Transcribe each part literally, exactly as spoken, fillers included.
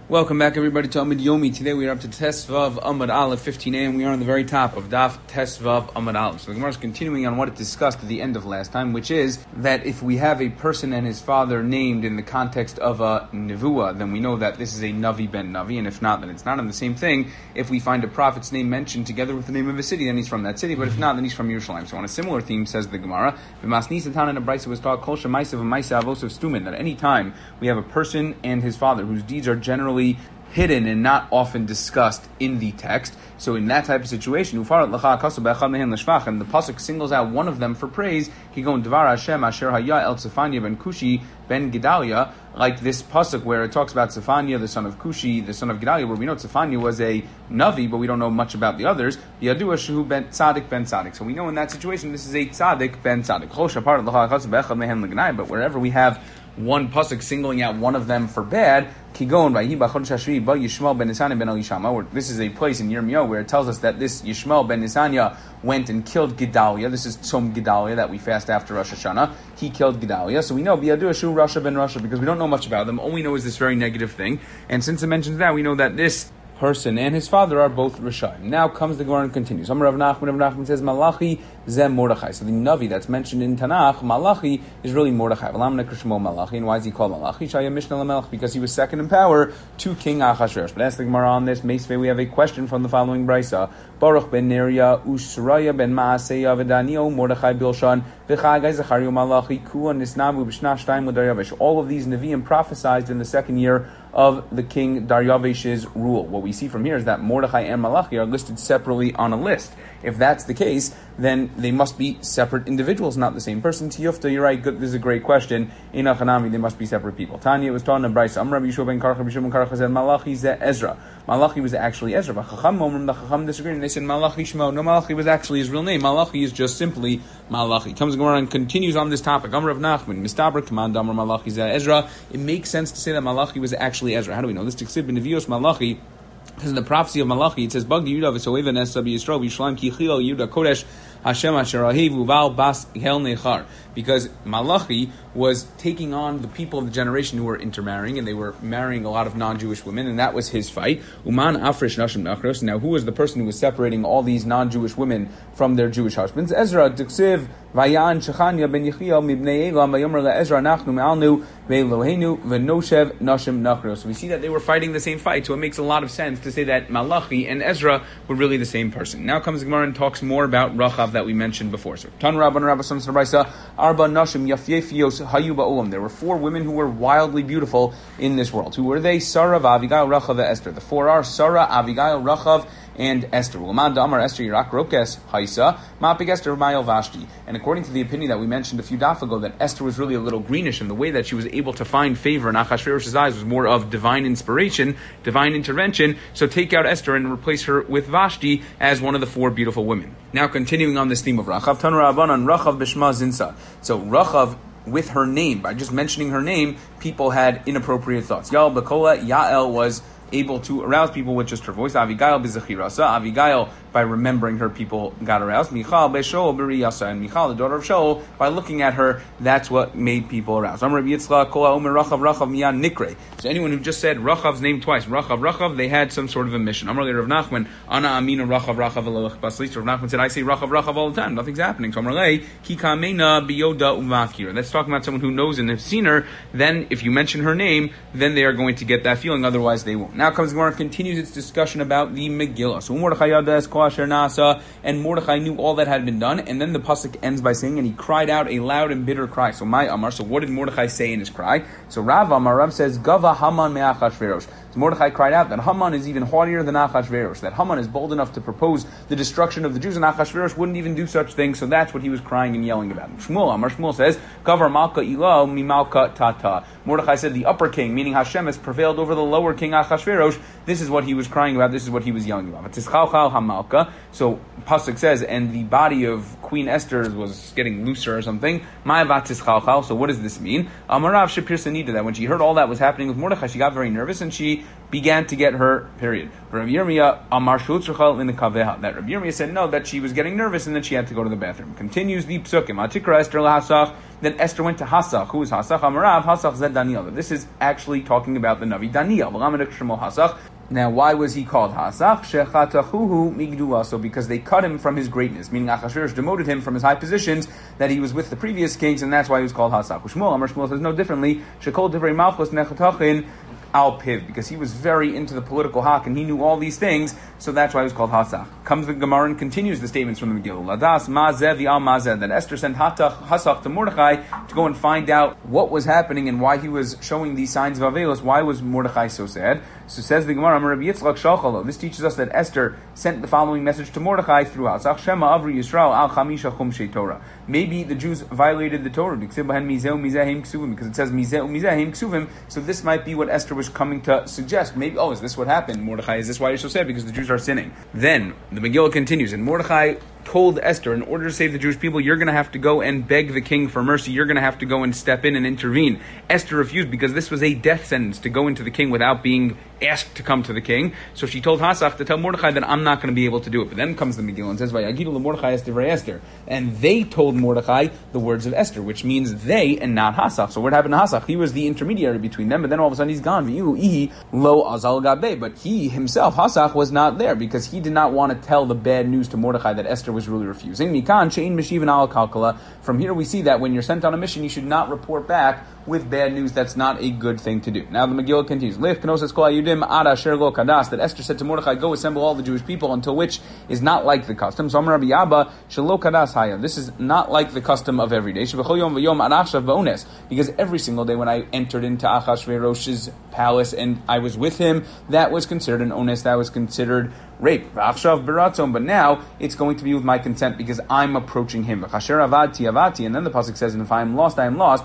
Welcome back, everybody, to Amud Yomi. Today we are up to Tesvav Amud Aleph fifteen a, and we are on the very top of Daf Tesvav Amud Aleph. So the Gemara is continuing on what it discussed at the end of last time, which is that if we have a person and his father named in the context of a Nevuah, then we know that this is a Navi ben Navi, and if not, then it's not. And the same thing, if we find a prophet's name mentioned together with the name of a city, then he's from that city, but if not, then he's from Yerushalayim. So on a similar theme, says the Gemara, V'masni Satan and a Brisa was taught, Kol Shemaisav and Maisa Avosov Stumin, that any time we have a person and his father whose deeds are generally hidden and not often discussed in the text. So in that type of situation, and the pasuk singles out one of them for praise, Kigon Dvar Hashem Asher Haya El Tzefania ben Kushi ben Gedalia, like this pasuk where it talks about Tzefania, the son of Kushi, the son of Gedalia, where we know Tzefania was a Navi, but we don't know much about the others. Yadua Shehu ben Tzadik ben Tzadik. So we know in that situation this is a Tzadik ben Tzadik. But wherever we have one pasuk singling out one of them for bad, Kigon by Yishmael ben Nisanya ben Elishama. This is a place in Yirmiyahu where it tells us that this Yishmael ben Nisanya went and killed Gedalia. This is Tzom Gedalia that we fast after Rosh Hashanah. He killed Gedalia. So we know Biyadu Ashu Rasha ben Rasha because we don't know much about them. All we know is this very negative thing. And since it mentions that, we know that this person and his father are both Rishayim. Now comes the Gemara and continues. Amar Rav Nachman, Rav Nachman says Malachi Zem Mordechai. So the Navi that's mentioned in Tanakh, Malachi, is really Mordechai. Malachi. And why is he called Malachi? Shaya Mishnah Lamelech, because he was second in power to King Achashverosh. But ask the Gemara on this. Meisvei, we have a question from the following Brisa. Baruch ben Neriya, Ushraya ben Maaseya, Vedanio, Mordechai Bilshan, V'chagai Zachariah Malachi, Kua Nisnamu B'shna Shtayim L'Daryavesh. All of these Nevi'im prophesied in the second year of the king Daryavesh's rule. What we see from here is that Mordechai and Malachi are listed separately on a list. If that's the case, then they must be separate individuals, not the same person. Tiyufta, you're right, good, this is a great question. In Achanami, they must be separate people. Tanya was taught in a Brisa. Amr Yishua ben Karcha, Yishua ben Karcha said, Malachi ze Ezra. Malachi was actually Ezra. But Chacham Omrim, the Chacham disagreed, and they said, Malachi Shmo. No, Malachi was actually his real name. Malachi is just simply Malachi. Comes Gemara and continues on this topic. Amr of Nachman, Mistaber, Command Amr Malachi ze Ezra. It makes sense to say that Malachi was actually Ezra. How do we know this? Tiksib ben Nevios Malachi. Because in the prophecy of Malachi, it says, Bag Yehuda v'soeva nesa b'Yisrael v'Yishlam ki chilo Yehuda kodesh Hashem asher ahivu val bas hel nechar. Because Malachi was taking on the people of the generation who were intermarrying, and they were marrying a lot of non-Jewish women, and that was his fight. Uman afrish nashim nachros. Now, who was the person who was separating all these non-Jewish women from their Jewish husbands? Ezra, Diksiv, Vayan, Shechania ben Yechiel, Mibnei Elam, Vayomer le'Ezra, Nachnu me'alnu, ve'Elohenu, ve'noshev nashim nachros. So we see that they were fighting the same fight, so it makes a lot of sense to say that Malachi and Ezra were really the same person. Now comes the Gemara and talks more about Rachav that we mentioned before. So, Tan Rabban Rabba Sam Sarbaisa, Arba Nashim Yafyefios Hayu Ba'ulam. There were four women who were wildly beautiful in this world. Who were they? Sarah, Avigail, Rachav, and Esther. The four are Sarah, Avigail, Rachav, and Esther. Ulamad Damar Esther Yirak Rokes Haisa, Mapik Esther Mayel Vashti. And according to the opinion that we mentioned a few daf ago, that Esther was really a little greenish, and the way that she was able to find favor in Achashverosh's eyes was more of divine inspiration, divine intervention. So take out Esther and replace her with Vashti as one of the four beautiful women. Now continuing on this theme of Rachav, Tanur Rabbanan Rachav Bishma Zinsa. So Rachav, with her name, by just mentioning her name, people had inappropriate thoughts. Yael Bakola, Yael was able to arouse people with just her voice. Avigail bizachirasa. Avigail, by remembering her, people got aroused. Michal beShaul beriyasa. And Michal, the daughter of Shaul, by looking at her, that's what made people aroused. Amr Yitzchak kol ha'omer Rachav Rachav miyan nikre. So anyone who just said Rachav's name twice, Rachav Rachav, they had some sort of a mission. Amr Rav Nachman, Ana Amina Rachav Rachav Eloach Baslis. Rav Nachman said, I say Rachav Rachav all the time. Nothing's happening. So Amr Lei Ki Kamena Biyoda Umavkir. That's talking about someone who knows and has seen her. Then, if you mention her name, then they are going to get that feeling. Otherwise, they won't. Now comes the Gemara and continues its discussion about the Megillah. So Mordechai Yada Kol Asher Nasa, and Mordechai knew all that had been done, and then the pasuk ends by saying, and he cried out a loud and bitter cry. So my Amar, so what did Mordechai say in his cry? So Rav Amar, Rav says, Gava Haman me'Achashverosh. So Mordechai cried out that Haman is even haughtier than Achashverosh, that Haman is bold enough to propose the destruction of the Jews, and Achashverosh wouldn't even do such things, so that's what he was crying and yelling about. Shmuel, Amar Shmuel says, Gavar Malka Ilo mi Malka Tata. Mordechai said the upper king, meaning Hashem, has prevailed over the lower king Achashverosh. This is what he was crying about, this is what he was yelling about. Tischalchal HaMalka. So Pasuk says, and the body of Queen Esther was getting looser or something. So what does this mean? Amarav Shapir Sanita, that when she heard all that was happening with Mordechai, she got very nervous and she she began to get her period. Rabbi Yirmiyah Amar Shulchachal in the Kaveha. That Rabbi Yirmiyah said no, that she was getting nervous and then she had to go to the bathroom. Continues the psukim. Atikra Esther lahasach. Then Esther went to Hasach. Who is Hasach? Amarav Hasach zed Daniel. This is actually talking about the Navi Daniel. Hasach. Now, why was he called Hasach? Shechatachuhu migdula. So because they cut him from his greatness, meaning Achashverosh demoted him from his high positions that he was with the previous kings, and that's why he was called Hasach. Shmuel Amar Shmuel says no differently. Shekol divrei malchus nechatachin al piv, because he was very into the political hawk and he knew all these things, so that's why he was called Hasach. Comes the Gemara and continues the statements from the Megillah. Ladas mazeh v'al mazeh. That Esther sent Hasach to Mordechai to go and find out what was happening and why he was showing these signs of Avelos. Why was Mordechai so sad? So says the Gemara, Rabbi Yitzchak Shalchalo. This teaches us that Esther sent the following message to Mordechai through Hasach. Shema Avri Yisrael al Chamisha Chumshei Torah. Maybe the Jews violated the Torah because it says Mizeh Mizeh Ksuvim. So this might be what Esther was coming to suggest. Maybe, oh, is this what happened? Mordechai, is this why you're so sad? Because the Jews are sinning. Then the Megillah continues, and Mordechai told Esther, in order to save the Jewish people, you're going to have to go and beg the king for mercy. You're going to have to go and step in and intervene. Esther refused because this was a death sentence to go into the king without being asked to come to the king. So she told Hasach to tell Mordechai that I'm not going to be able to do it. But then comes the Megillah and says, "Vayagidu Mordechai Esther Esther," and they told Mordechai the words of Esther, which means they and not Hasach. So what happened to Hasach? He was the intermediary between them, but then all of a sudden he's gone. Lo azal gabe, but he himself, Hasach, was not there because he did not want to tell the bad news to Mordechai that Esther was really refusing. Mikan shein mishiv al kalkala. From here we see that when you're sent on a mission, you should not report back with bad news. That's not a good thing to do. Now the Megillah continues. That Esther said to Mordechai, go assemble all the Jewish people, until which is not like the custom. So Rabbi Abba, this is not like the custom of every day. Because every single day when I entered into Achashverosh's palace and I was with him, that was considered an ones, that was considered rape. But now it's going to be with my consent because I'm approaching him. And then the pasuk says, and if I am lost, I am lost.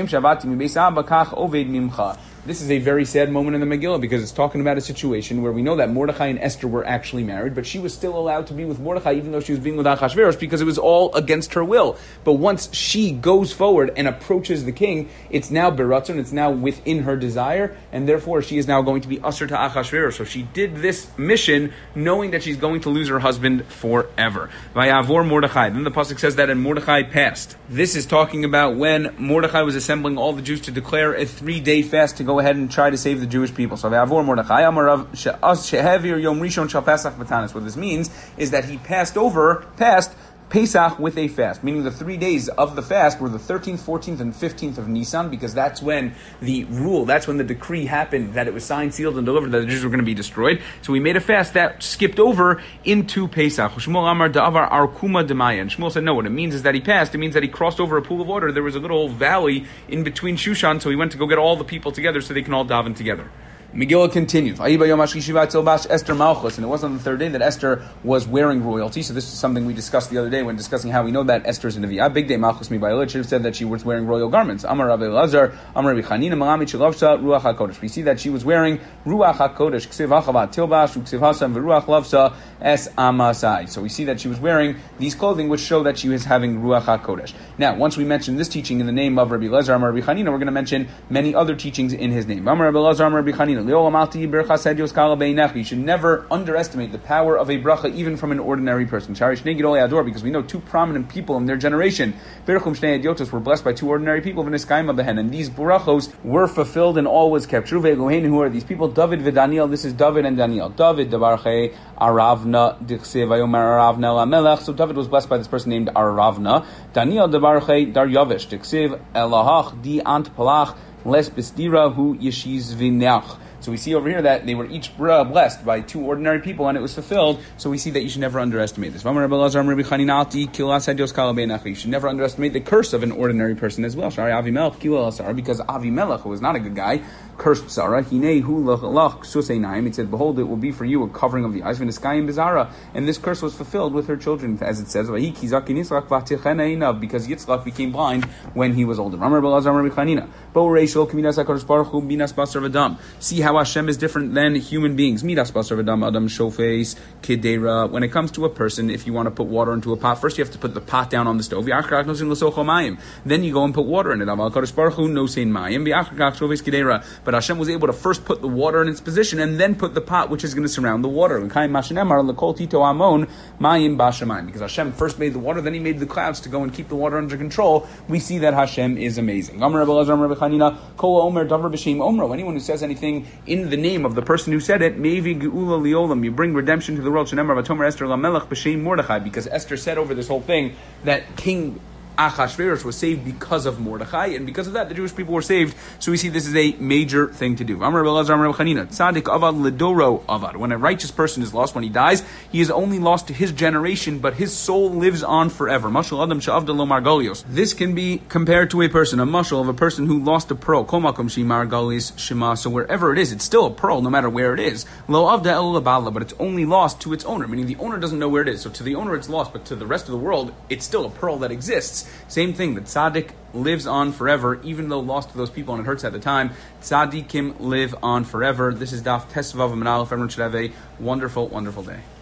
This is a very sad moment in the Megillah because it's talking about a situation where we know that Mordechai and Esther were actually married, but she was still allowed to be with Mordechai even though she was being with Achashverosh because it was all against her will. But once she goes forward and approaches the king, it's now beratzon, it's now within her desire, and therefore she is now going to be usher to Achashverosh. So she did this mission knowing that she's going to lose her husband forever. Vayavor Mordechai. Then the pasuk says that and Mordechai passed. This is talking about when Mordechai was assembling all the Jews to declare a three-day fast to go ahead and try to save the Jewish people. So Mordechai, what this means is that he passed over, passed Pesach with a fast, meaning the three days of the fast were the thirteenth, fourteenth, and fifteenth of Nisan, because that's when the rule, that's when the decree happened, that it was signed, sealed, and delivered, that the Jews were going to be destroyed. So we made a fast that skipped over into Pesach. Shmuel Amar Da'avar Arkuma Demaya. And Shmuel said, no, what it means is that he passed. It means that he crossed over a pool of water. There was a little valley in between Shushan, so he went to go get all the people together so they can all daven together. Megillah continues. And it was on the third day that Esther was wearing royalty. So this is something we discussed the other day when discussing how we know that Esther is a Nevi'ah. Big day Malchus Mibayil should have said that she was wearing royal garments. Amar Rabbi Elazar, Amar Rabbi Chanina, Malamit Shalavsa, Ruach HaKodesh. We see that she was wearing Ruach HaKodesh, Ksiv HaChavat Tilbash, Ksiv Hasam, Veruach Lavsa, Es Amasai. So we see that she was wearing these clothing which show that she was having Ruach HaKodesh. Now, once we mention this teaching in the name of Rabbi Elazar, Amar Rabbi Chanina, we're going to mention many other teachings in his name. Amar Rabbi Elazar, Amar Rabbi Chanina. You should never underestimate the power of a bracha even from an ordinary person. Because we know two prominent people in their generation were blessed by two ordinary people, and these brachos were fulfilled and all was kept true. Who are these people? David and Daniel. This is David and Daniel. David Davarche Aravna Dichsev Aravna Lamelech. So David was blessed by this person named Aravna. Daniel Davarche Daryavish Dichsev Elahach Di Ant Palach Les Bistira Hu Yeshiz Vinach. So we see over here that they were each blessed by two ordinary people, and it was fulfilled. So we see that you should never underestimate this. You should never underestimate the curse of an ordinary person as well. Because Avimelech, who was not a good guy, cursed Sarah. It said, behold, it will be for you a covering of the eyes, and this curse was fulfilled with her children, as it says, because Yitzchak became blind when he was older. See how how Hashem is different than human beings. Midas basar v'dam adam shofes kedera. When it comes to a person, if you want to put water into a pot, first you have to put the pot down on the stove. Then you go and put water in it. But Hashem was able to first put the water in its position and then put the pot which is going to surround the water. Because Hashem first made the water, then He made the clouds to go and keep the water under control. We see that Hashem is amazing. Anyone who says anything in the name of the person who said it, you bring redemption to the world. Because Esther said over this whole thing that King Achashverosh was saved because of Mordechai, and because of that, the Jewish people were saved. So we see this is a major thing to do. When a righteous person is lost, when he dies, he is only lost to his generation, but his soul lives on forever. This can be compared to a person, a mashal of a person who lost a pearl. So wherever it is, it's still a pearl, no matter where it is. But it's only lost to its owner, meaning the owner doesn't know where it is. So to the owner it's lost, but to the rest of the world, it's still a pearl that exists. Same thing, that tzaddik lives on forever, even though lost to those people and it hurts at the time. Tzaddikim live on forever. This is Daf Tesvav Manalef. Everyone should have a wonderful, wonderful day.